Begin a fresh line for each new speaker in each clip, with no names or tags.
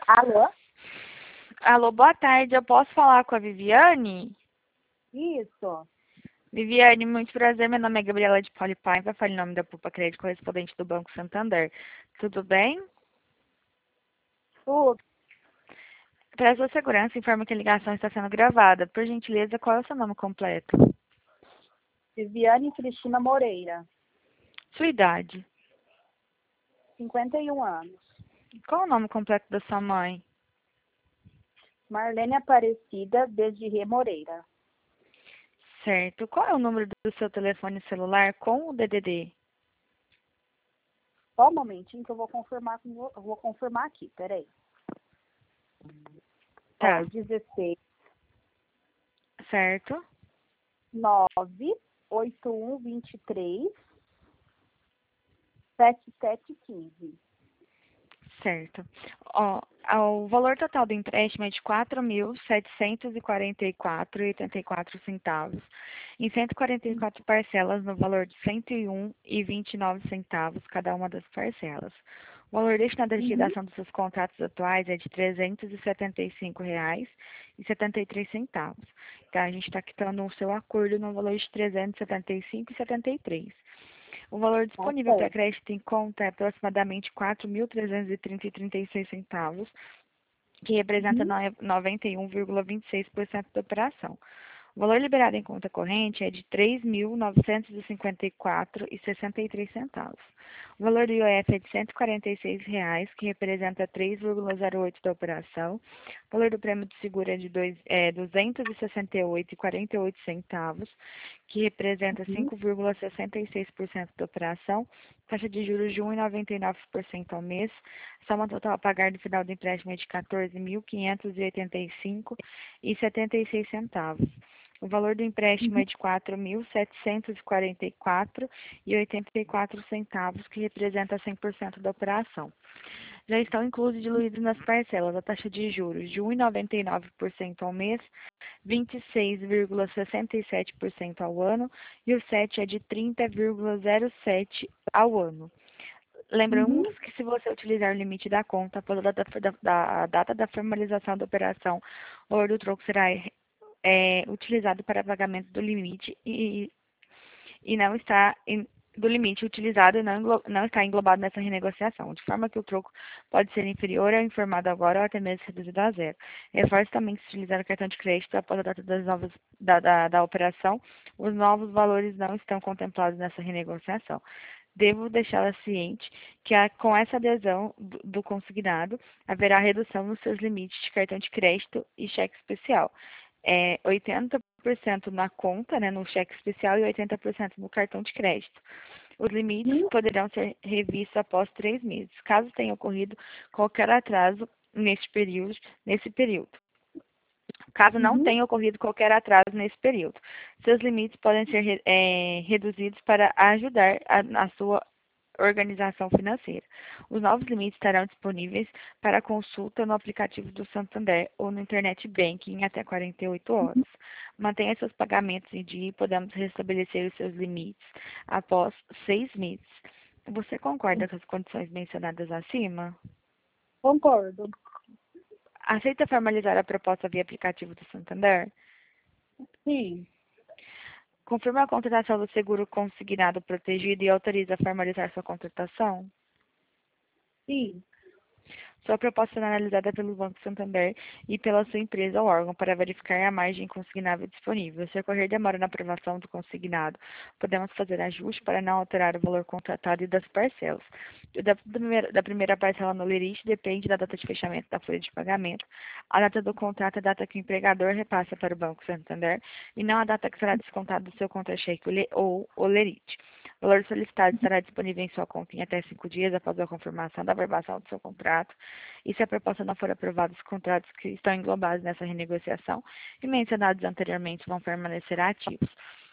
Alô?
Alô, boa tarde. Eu posso falar com a Viviane?
Isso.
Viviane, muito prazer. Meu nome é Gabriela de Pauli Paiva. Fale em nome da Pupa Crédito, correspondente do Banco Santander. Tudo bem?
Tudo.
Para sua segurança, informo que a ligação está sendo gravada. Por gentileza, qual é o seu nome completo?
Viviane Cristina Moreira,
Sua idade?
51 anos.
Qual é o nome completo da sua mãe?
Marlene Aparecida Desirê Moreira.
Certo. Qual é o número do seu telefone celular com o DDD?
Só um momentinho que eu vou confirmar, aqui, peraí.
Tá.
16
Certo.
98123 7715.
Certo. Ó, o valor total do empréstimo é de R$ 4.744,84 em 144 parcelas no valor de R$ 101,29 cada uma das parcelas. O valor destinado à liquidação dos seus contratos atuais é de R$ 375,73. Então, a gente está quitando o seu acordo no valor de R$ 375,73. O valor
Tá
disponível para
certo.
crédito em conta é aproximadamente R$ 4.330,36, que representa 91,26% da operação. O valor liberado em conta corrente é de R$ 3.954,63. O valor do IOF é de R$ 146,00, que representa 3,08% da operação. O valor do prêmio de seguro é de R$ 268,48, que representa 5,66% da operação. Taxa de juros de 1,99% ao mês. Soma total a pagar no final do empréstimo é de R$ 14.585,76. O valor do empréstimo é de R$ 4.744,84, que representa 100% da operação. Já estão inclusos e diluídos nas parcelas a taxa de juros de 1,99% ao mês, 26,67% ao ano e o SET é de 30,07% ao ano. Lembramos que se você utilizar o limite da conta após a data da formalização da operação, o valor do troco será utilizado para pagamento do limite e não está do limite utilizado e não está englobado nessa renegociação, de forma que o troco pode ser inferior ao informado agora ou até mesmo reduzido a zero. Reforço também que se utilizar o cartão de crédito após a data da operação, os novos valores não estão contemplados nessa renegociação. Devo deixá-la ciente que com essa adesão do consignado, haverá redução nos seus limites de cartão de crédito e cheque especial. 80% na conta, né, no cheque especial, e 80% no cartão de crédito. Os limites poderão ser revistos após 3 meses, caso tenha ocorrido qualquer atraso nesse período. Caso não tenha ocorrido qualquer atraso nesse período, seus limites podem ser reduzidos para ajudar na sua organização financeira. Os novos limites estarão disponíveis para consulta no aplicativo do Santander ou no Internet Banking em até 48 horas. Mantenha seus pagamentos em dia e podemos restabelecer os seus limites após 6 meses. Você concorda com as condições mencionadas acima?
Concordo.
Aceita formalizar a proposta via aplicativo do Santander?
Sim.
Confirma a contratação do seguro consignado protegido e autoriza a formalizar sua contratação?
Sim.
Sua proposta será analisada pelo Banco Santander e pela sua empresa ou órgão para verificar a margem consignável disponível. Se ocorrer demora na aprovação do consignado, podemos fazer ajuste para não alterar o valor contratado e das parcelas. Da primeira parcela no lerite depende da data de fechamento da folha de pagamento. A data do contrato é a data que o empregador repassa para o Banco Santander e não a data que será descontado do seu contra-cheque ou o lerite. O valor solicitado estará disponível em sua conta em até 5 dias após a confirmação da verbação do seu contrato. E se a proposta não for aprovada, os contratos que estão englobados nessa renegociação e mencionados anteriormente vão permanecer ativos.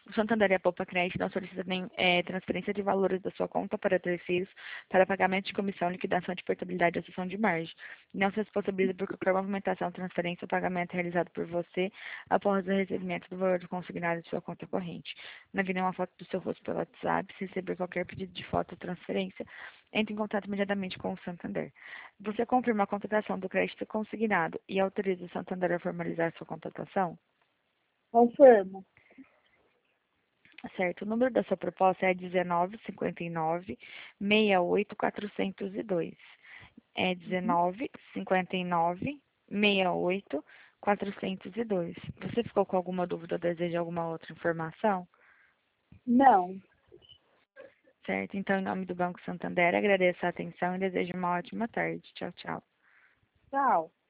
O Santander e a Poupa Crédito não solicitam nem, transferência de valores da sua conta para terceiros para pagamento de comissão, liquidação de portabilidade e acessão de margem. Não se responsabiliza por qualquer movimentação, transferência ou pagamento realizado por você após o recebimento do valor consignado de sua conta corrente. Não envie nenhuma foto do seu rosto pelo WhatsApp. Se receber qualquer pedido de foto ou transferência, entre em contato imediatamente com o Santander. Você confirma a contratação do crédito consignado e autoriza o Santander a formalizar sua contratação?
Confirmo.
Certo. O número da sua proposta é 1959-68402. É
Uhum.
1959-68402. Você ficou com alguma dúvida ou deseja alguma outra informação?
Não.
Certo. Então, em nome do Banco Santander, agradeço a atenção e desejo uma ótima tarde. Tchau, tchau.
Tchau.